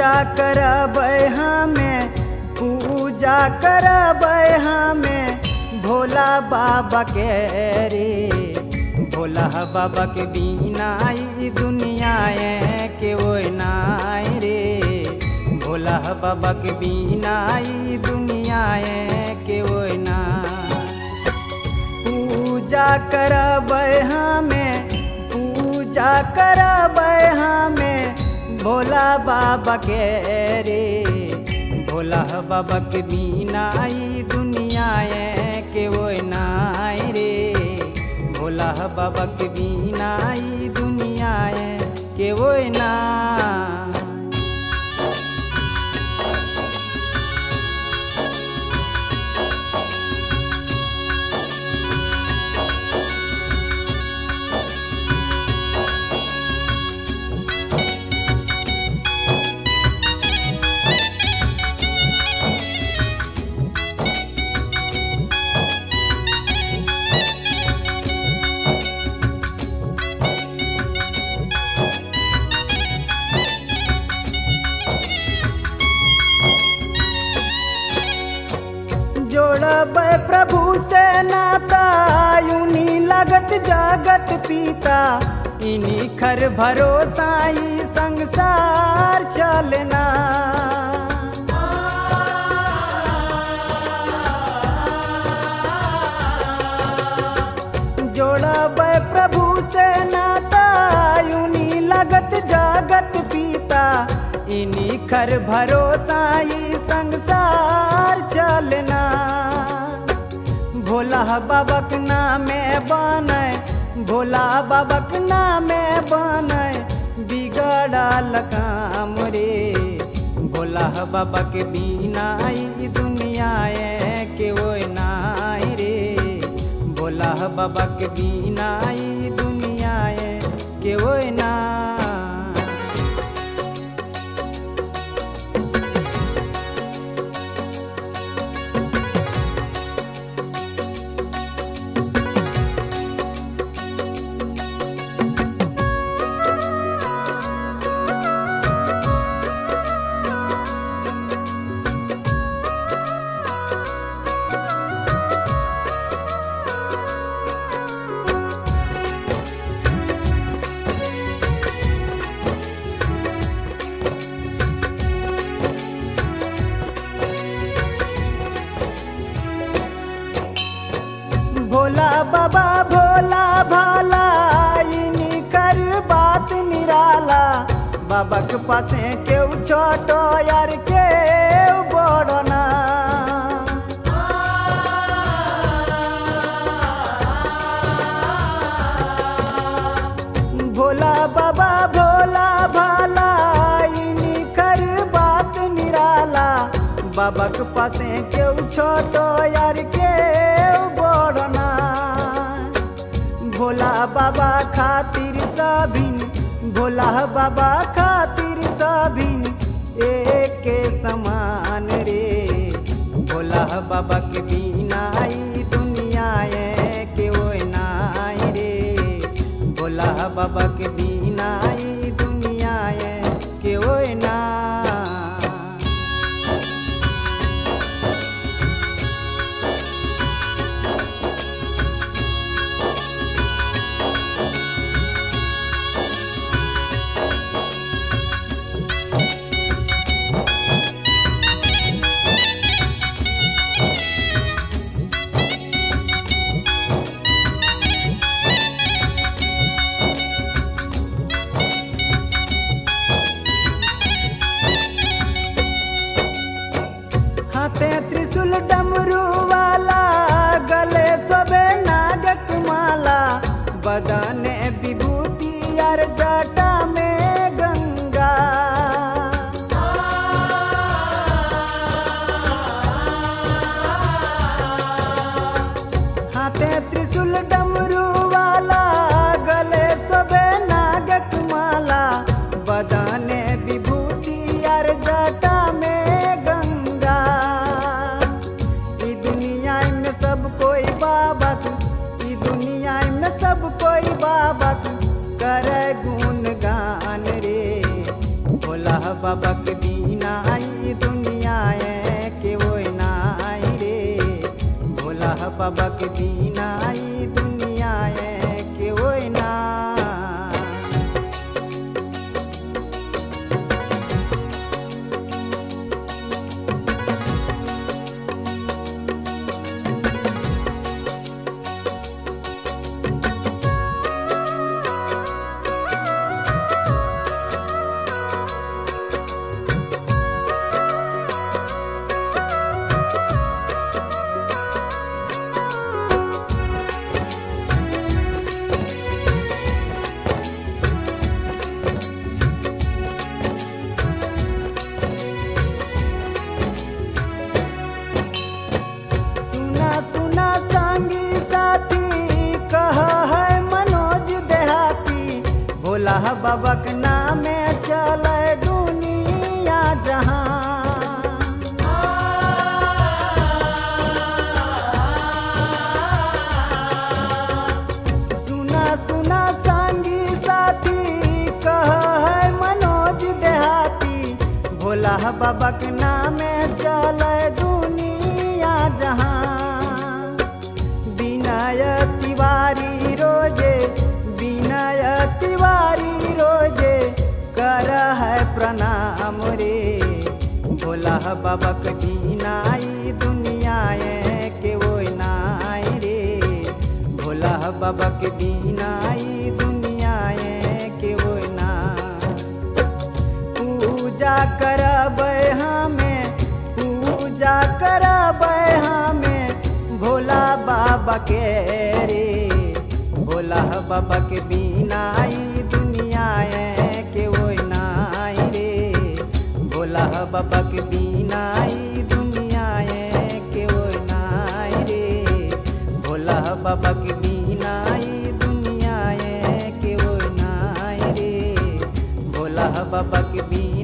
पूजा करबै हमें, पूजा करबै हमें भोला बाबा के रे। भोला बाबा के बिना ई दुनिया के ओय नाय रे। भोला बाबा के बिना ई दुनिया के ओय ना। पूजा करबै हमें, पूजा करबै हमें भोला बाबा के रे। भोला बाबा के बिना ई दुनिया के ओय नाय रे। भोला बाबा के बिना ई दुनिया के ओय ना। जोड़बै प्रभु से नाता, यूनी लगत जगत पिता। इन्हीं खर भरोसा ई संसार चलना। जोड़बै प्रभु से नाता, यूनी लगत जगत पिता। इन्हीं खर भरोसा ई संसार चलना। भोला बाबा के नामे बने, भोला बाबा के नामे बने बिगड़ल काम रे। भोला बाबा के बिना ई दुनिया के ओय नाय रे। भोला बाबा के बिना ई दुनिया के ओय ना। भोला बाबा भोला भाला, इन्हीं कर बात निराला। बाबा के पासे केहू छोटो यार केहू बड़ो ना। भोला बाबा भोला भाला, इन्हीं कर बात निराला। बाबा के पासे केहू छोटो यार केहू बड़ो ना। भोला बाबा खातिर सभिन, भोला बाबा खातिर सभिन एक समान रे। भोला बाबा के बिना ई दुनिया के ओय नाय रे। भोला बाबा के बिना ई दुनिया के ओय ना। हाथे त्रिशूल डमरू वाला, गले सोबे नागक माला। बदने विभूति यार जटा में गंगा। हाथे त्रिशूल डमरू वाला, गले सोबे नागक माला। बदने विभूति यार जटा में गंगा। ई दुनिया में बाबा के बिना ई दुनिया के ओइ ना। सुना सुना संगी साथी कह है मनोज देहाती, भोला बाबा के नामे चले दुनिया जहां। सुना सुना संगी साथी कह है मनोज देहाती, भोला बाबा के नामे चले दुनिया जहां। विनय तिवारी रोजे, विनय तिवारी रोजे कर है प्रणाम रे, भोला बाबा के बिना ई दुनिया के ओइ नाई रे, भोला बाबा के बिना ई दुनिया के ओइ ना। पूजा करबै हमें, पूजा करबै हमें भोला बाबा के रे, भोला बाबा के बिना ई दुनिया के ओइ नाई रे, भोला बाबा के बिना ई दुनिया के ओइ नाई रे, भोला बाबा के बिना ई दुनिया के ओइ नाई रे, भोला बाबा के बिना